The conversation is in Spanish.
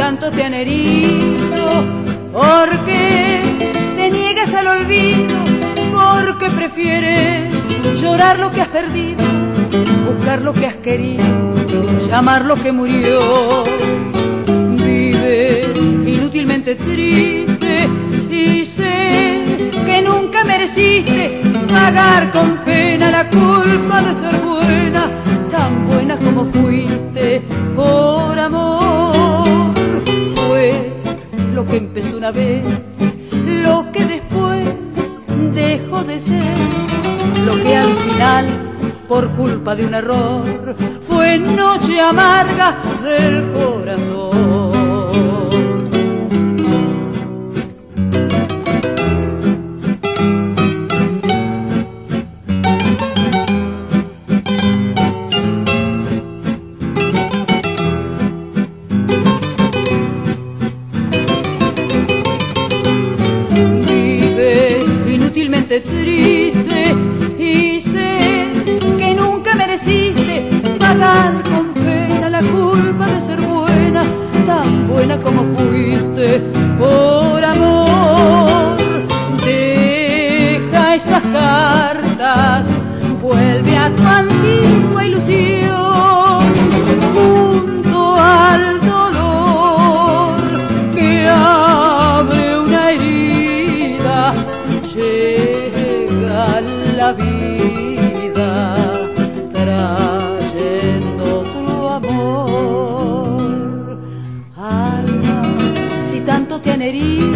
tanto te han herido, porque te niegas al olvido, porque prefieres llorar lo que has perdido, buscar lo que has querido, llamar lo que murió. Vives inútilmente triste y sé que nunca mereciste pagar con pena la culpa de ser buena, tan buena como fuiste por amor. Fue lo que empezó una vez, lo que después dejó de ser, lo que al final, por culpa de un error, fue noche amarga del corazón. Vives inútilmente triste y sé que nunca mereciste pagar con pena la culpa de ser buena, tan buena como fuiste por amor. Deja esas cartas, vuelve a tu antigua ilusión, junto al dolor que abre una herida, llega la vida trayendo tu amor. Alma, si tanto te han herido,